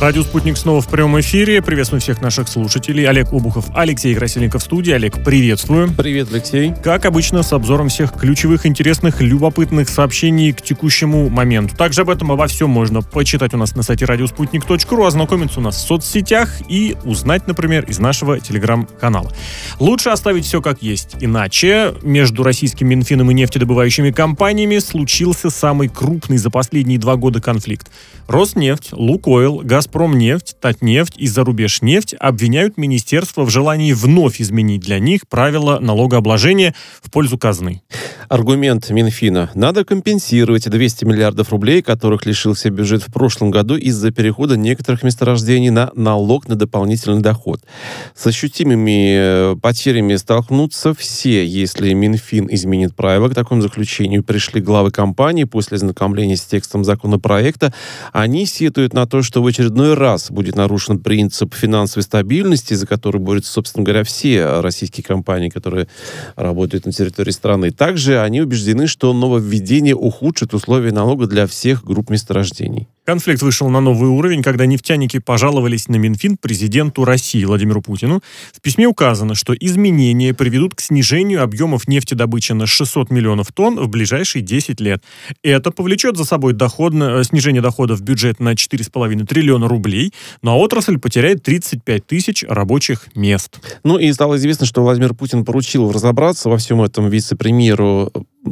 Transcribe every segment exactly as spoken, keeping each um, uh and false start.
Радио «Спутник» снова в прямом эфире. Приветствую всех наших слушателей. Олег Обухов, Алексей Красильников в студии. Олег, приветствую. Привет, Алексей. Как обычно, с обзором всех ключевых, интересных, любопытных сообщений к текущему моменту. Также об этом обо всем можно почитать у нас на сайте радиоспутник точка ру, ознакомиться у нас в соцсетях и узнать, например, из нашего телеграм-канала. Лучше оставить все как есть. Иначе между российским Минфином и нефтедобывающими компаниями случился самый крупный за последние два года конфликт. Роснефть, Лукойл, Газпромнефть, Татнефть и Зарубежнефть обвиняют министерство в желании вновь изменить для них правила налогообложения в пользу казны. Аргумент Минфина: надо компенсировать двести миллиардов рублей, которых лишился бюджет в прошлом году из-за перехода некоторых месторождений на налог на дополнительный доход. С ощутимыми потерями столкнутся все, если Минфин изменит правила. К такому заключению пришли главы компаний после ознакомления с текстом законопроекта. Они сетуют на то, что в очередной раз будет нарушен принцип финансовой стабильности, за который борются, собственно говоря, все российские компании, которые работают на территории страны. Также они убеждены, что нововведение ухудшит условия налога для всех групп месторождений. Конфликт вышел на новый уровень, когда нефтяники пожаловались на Минфин президенту России Владимиру Путину. В письме указано, что изменения приведут к снижению объемов нефтедобычи на шестьсот миллионов тонн в ближайшие десять лет. Это повлечет за собой доходно, снижение доходов в бюджет на четыре с половиной триллиона рублей, но отрасль потеряет тридцать пять тысяч рабочих мест. Ну и стало известно, что Владимир Путин поручил разобраться во всем этом вице-премьеру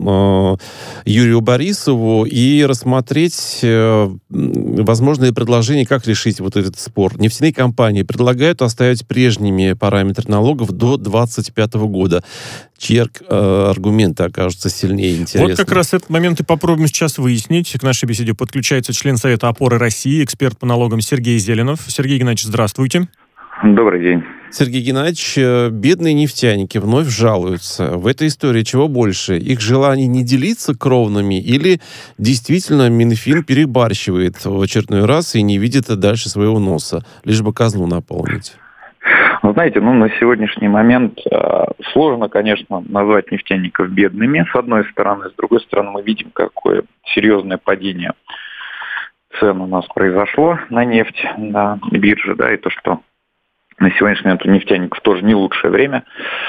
э, Юрию Борисову и рассмотреть э, возможные предложения, как решить вот этот спор. Нефтяные компании предлагают оставить прежними параметры налогов до двадцать пятого года. Чьи э, аргументы окажутся сильнее, интересно? Вот как раз этот момент и попробуем сейчас выяснить. К нашей беседе подключается член Совета опоры России, эксперт по налогам Сергей Зеленов. Сергей Геннадьевич, здравствуйте. Добрый день. Сергей Геннадьевич, бедные нефтяники вновь жалуются. В этой истории чего больше? Их желание не делиться кровными или действительно Минфин перебарщивает в очередной раз и не видит дальше своего носа, лишь бы казну наполнить? Вы знаете, ну, на сегодняшний момент э, сложно, конечно, назвать нефтяников бедными, с одной стороны. С другой стороны, мы видим, какое серьезное падение цен у нас произошло на нефть, на бирже, да, и то, что на сегодняшний момент у нефтяников тоже не лучшее время.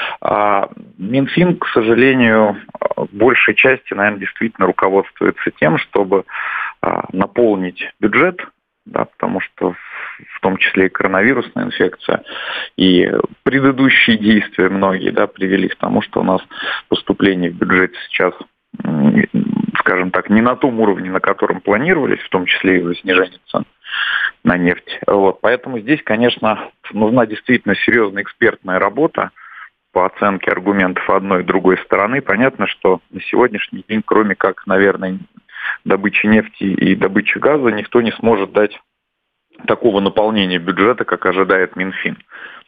А Минфин, к сожалению, в большей части, наверное, действительно руководствуется тем, чтобы а, наполнить бюджет, да, потому что в том числе и коронавирусная инфекция, и предыдущие действия многие, да, привели к тому, что у нас поступления в бюджет сейчас, скажем так, не на том уровне, на котором планировались, в том числе и за снижение цен на нефть. Вот. Поэтому здесь, конечно, нужна действительно серьезная экспертная работа по оценке аргументов одной и другой стороны. Понятно, что на сегодняшний день, кроме как, наверное, добычи нефти и добычи газа, никто не сможет дать такого наполнения бюджета, как ожидает Минфин.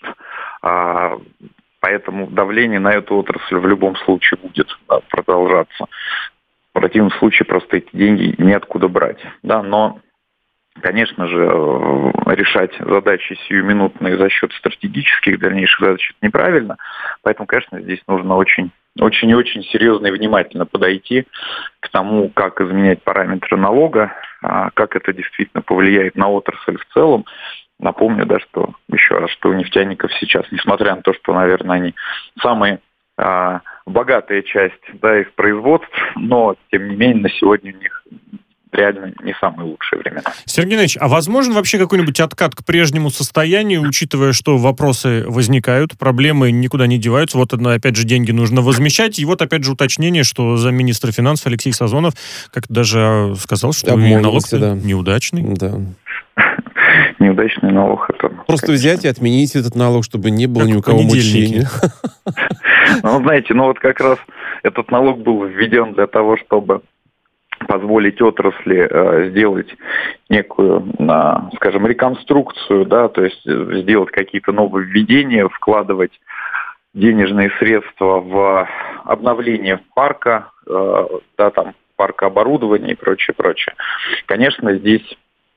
А, поэтому давление на эту отрасль в любом случае будет, да, продолжаться. В противном случае просто эти деньги неоткуда брать. Да, но, конечно же, решать задачи сиюминутные за счет стратегических дальнейших задач — это неправильно. Поэтому, конечно, здесь нужно очень, очень и очень серьезно и внимательно подойти к тому, как изменять параметры налога, как это действительно повлияет на отрасль в целом. Напомню, да, что еще раз, что у нефтяников сейчас, несмотря на то, что, наверное, они самые а, богатая часть, да, их производств, но, тем не менее, на сегодня у них реально не самые лучшие времена. Сергей Геннадьевич, а возможен вообще какой-нибудь откат к прежнему состоянию, учитывая, что вопросы возникают, проблемы никуда не деваются, вот, опять же, деньги нужно возмещать, и вот, опять же, уточнение, что замминистра финансов Алексей Сазонов как-то даже сказал, что налог да. неудачный. Да. Неудачный налог — это... Просто взять и отменить этот налог, чтобы не было как ни у кого мучения. Ну, знаете, ну вот как раз этот налог был введен для того, чтобы позволить отрасли э, сделать некую, э, скажем, реконструкцию, да, то есть сделать какие-то нововведения, вкладывать денежные средства в обновление парка, э, да, там, парка оборудования и прочее, прочее. Конечно, здесь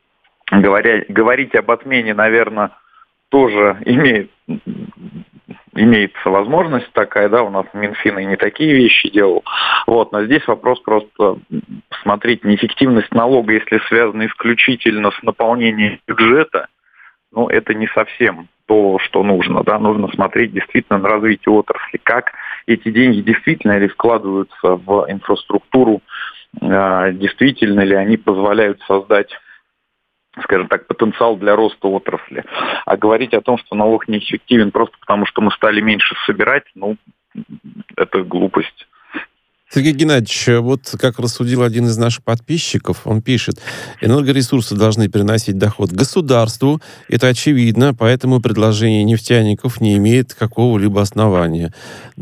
говоря, говорить об отмене, наверное, тоже имеет имеется возможность такая, да, у нас Минфин и не такие вещи делал. Вот, но здесь вопрос просто посмотреть неэффективность налога, если связана исключительно с наполнением бюджета, ну, это не совсем то, что нужно, да, нужно смотреть действительно на развитие отрасли, как эти деньги действительно ли вкладываются в инфраструктуру, действительно ли они позволяют создать, скажем так, потенциал для роста отрасли. А говорить о том, что налог неэффективен просто потому, что мы стали меньше собирать, ну, это глупость. Сергей Геннадьевич, вот как рассудил один из наших подписчиков, он пишет, энергоресурсы должны приносить доход государству, это очевидно, поэтому предложение нефтяников не имеет какого-либо основания.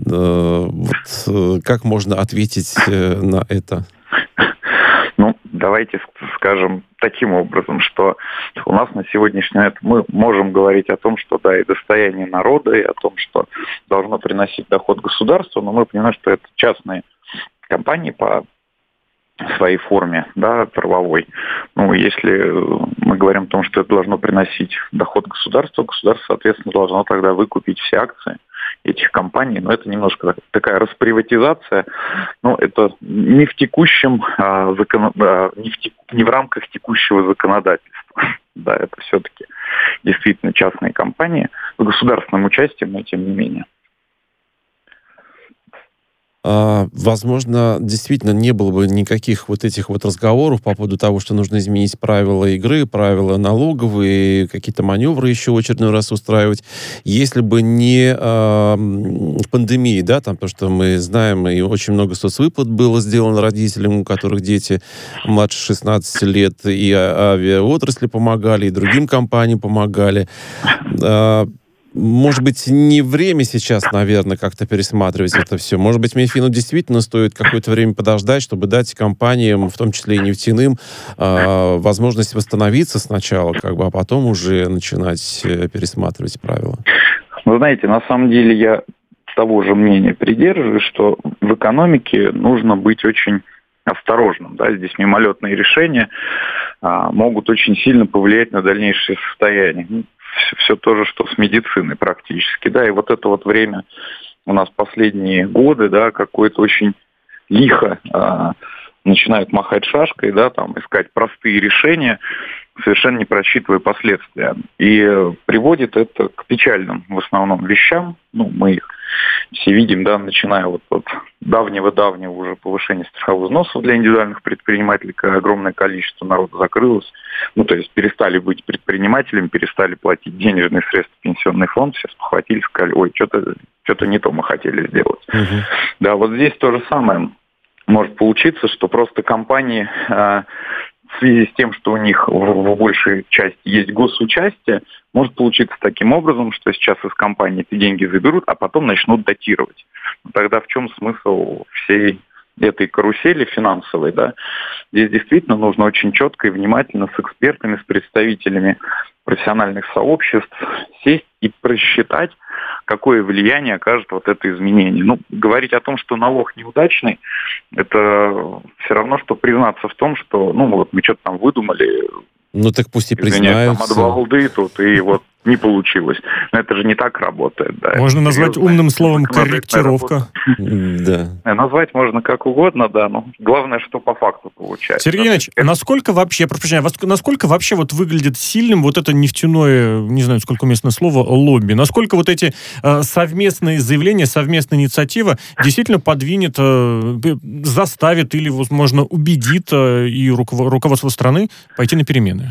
Вот как можно ответить на это? Ну, давайте скажем таким образом, что у нас на сегодняшний момент мы можем говорить о том, что да, и достояние народа, и о том, что должно приносить доход государству, но мы понимаем, что это частные компании по своей форме, да, правовой. Ну, если мы говорим о том, что это должно приносить доход государству, государство, соответственно, должно тогда выкупить все акции этих компаний, но это немножко такая расприватизация, но это не в текущем, а, закон... а, не, в тек... не в рамках текущего законодательства. Да, это все-таки действительно частные компании с государственным участием, но тем не менее. Возможно, действительно не было бы никаких вот этих вот разговоров по поводу того, что нужно изменить правила игры, правила налоговые, какие-то маневры еще в очередной раз устраивать, если бы не э, пандемия, да, там, потому что мы знаем, и очень много соцвыплат было сделано родителям, у которых дети младше шестнадцати лет, и авиаотрасли помогали, и другим компаниям помогали. Может быть, не время сейчас, наверное, как-то пересматривать это все. Может быть, Минфину действительно стоит какое-то время подождать, чтобы дать компаниям, в том числе и нефтяным, э, возможность восстановиться сначала, как бы, а потом уже начинать пересматривать правила. Вы знаете, на самом деле я того же мнения придерживаюсь, что в экономике нужно быть очень осторожным. Да? Здесь мимолетные решения а, могут очень сильно повлиять на дальнейшее состояние. Все, все то же, что с медициной практически, да, и вот это вот время у нас последние годы, да, какое-то очень лихо а, начинают махать шашкой, да, там, искать простые решения, совершенно не просчитывая последствия. И приводит это к печальным в основном вещам, ну, мы их все видим, да, начиная вот от давнего-давнего уже повышения страховых взносов для индивидуальных предпринимателей, когда огромное количество народа закрылось, ну, то есть перестали быть предпринимателями, перестали платить денежные средства в пенсионный фонд, все спохватились, сказали, ой, что-то, что-то не то мы хотели сделать. Uh-huh. Да, вот здесь то же самое может получиться, что просто компании э, в связи с тем, что у них в, в большей части есть госучастие, может получиться таким образом, что сейчас из компании эти деньги заберут, а потом начнут датировать. Тогда в чем смысл всей этой карусели финансовой, да? Здесь действительно нужно очень четко и внимательно с экспертами, с представителями профессиональных сообществ сесть и просчитать, какое влияние окажет вот это изменение. Ну, говорить о том, что налог неудачный, это все равно, что признаться в том, что, ну, вот мы что-то там выдумали. Ну, так пусть и признаются. Там от балды тут, и вот не получилось. Но это же не так работает. Да. Можно назвать умным словом корректировка. Да. Назвать можно как угодно, да, но главное, что по факту получается. Сергей Иванович, насколько вообще, я прошу прощения, насколько вообще вот выглядит сильным вот это нефтяное, не знаю, сколько уместное слово, лобби? Насколько вот эти э, совместные заявления, совместная инициатива действительно подвинет, э, заставит или, возможно, убедит э, и руководство страны пойти на перемены?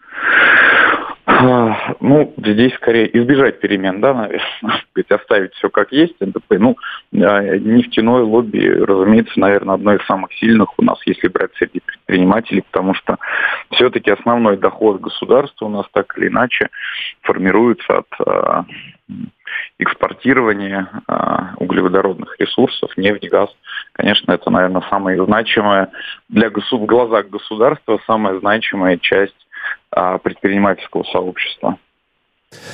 Ну, здесь скорее избежать перемен, да, наверное, оставить все как есть. Ну, нефтяное лобби, разумеется, наверное, одно из самых сильных у нас, если брать среди предпринимателей, потому что все-таки основной доход государства у нас так или иначе формируется от экспортирования углеводородных ресурсов, нефть, газ. Конечно, это, наверное, самая значимая для в глазах государства, самая значимая часть предпринимательского сообщества.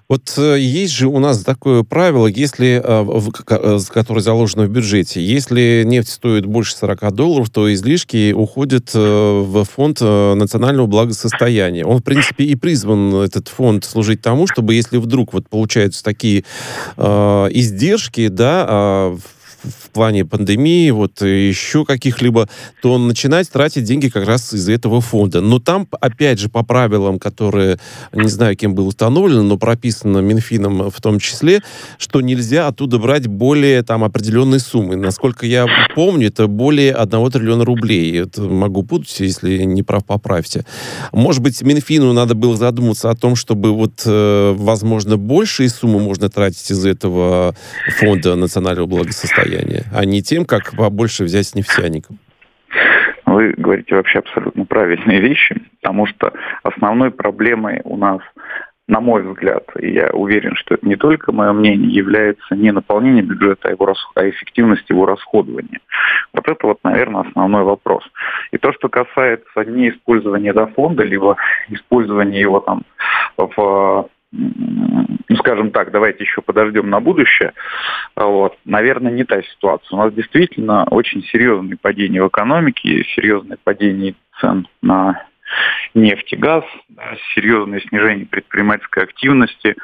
Вот э, есть же у нас такое правило, если, э, в, к- которое заложено в бюджете, если нефть стоит больше сорок долларов, то излишки уходят э, в фонд э, национального благосостояния. Он, в принципе, и призван, этот фонд, служить тому, чтобы если вдруг вот получаются такие э, издержки, да, э, в плане пандемии, вот еще каких-либо, то начинать тратить деньги как раз из этого фонда. Но там, опять же, по правилам, которые, не знаю, кем было установлено, но прописано Минфином в том числе, что нельзя оттуда брать более там определенной суммы. Насколько я помню, это более одного триллиона рублей. Это могу путать, если не прав, поправьте. Может быть, Минфину надо было задуматься о том, чтобы вот, э, возможно, большие суммы можно тратить из этого фонда национального благосостояния, а не тем, как побольше взять с нефтяником. Вы говорите вообще абсолютно правильные вещи, потому что основной проблемой у нас, на мой взгляд, и я уверен, что это не только мое мнение, является не наполнение бюджета, а, его рас... а эффективность его расходования. Вот это вот, наверное, основной вопрос. И то, что касается не использования до фонда, либо использования его там в... ну, скажем так, давайте еще подождем на будущее. Вот. Наверное, не та ситуация. У нас действительно очень серьезные падения в экономике, серьезные падения цен на нефть и газ, да, серьезное снижение предпринимательской активности.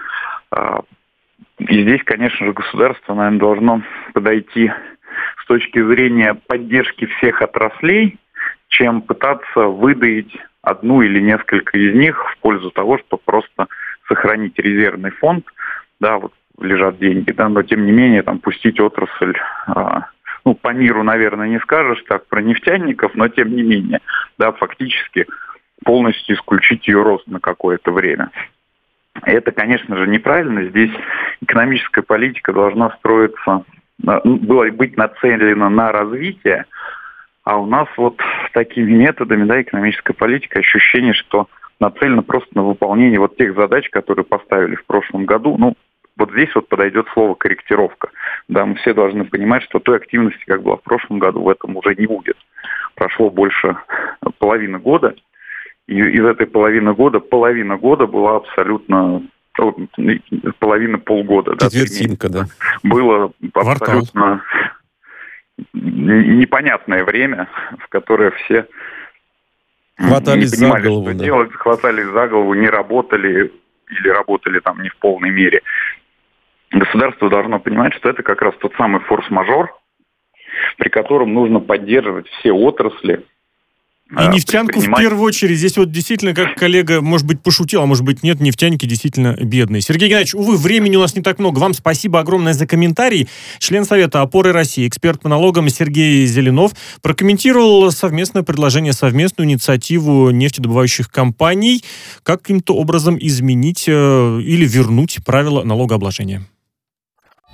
И здесь, конечно же, государство, наверное, должно подойти с точки зрения поддержки всех отраслей, чем пытаться выдаить одну или несколько из них в пользу того, чтобы просто сохранить резервный фонд, да, вот лежат деньги, да, но тем не менее там пустить отрасль, а, ну, по миру, наверное, не скажешь так про нефтяников, но тем не менее, да, фактически полностью исключить ее рост на какое-то время. И это, конечно же, неправильно. Здесь экономическая политика должна строиться, была быть нацелена на развитие, а у нас вот такими методами, да, экономическая политика, ощущение, что нацелена просто на выполнение вот тех задач, которые поставили в прошлом году. Ну, вот здесь вот подойдет слово корректировка. Да, мы все должны понимать, что той активности, как было в прошлом году, в этом уже не будет. Прошло больше половины года, и из этой половины года, половина года была абсолютно, половина полгода. Четвертинка, да. Было абсолютно непонятное время, в которое все хватались не понимали, за голову, что да. делать, хватались за голову, не работали или работали там не в полной мере. Государство должно понимать, что это как раз тот самый форс-мажор, при котором нужно поддерживать все отрасли. И нефтянку в первую очередь. Здесь вот действительно, как коллега, может быть, пошутил, а может быть, нет, нефтяники действительно бедные. Сергей Геннадьевич, увы, времени у нас не так много. Вам спасибо огромное за комментарий. Член Совета опоры России, эксперт по налогам Сергей Зеленов прокомментировал совместное предложение, совместную инициативу нефтедобывающих компаний, как каким-то образом изменить э, или вернуть правила налогообложения.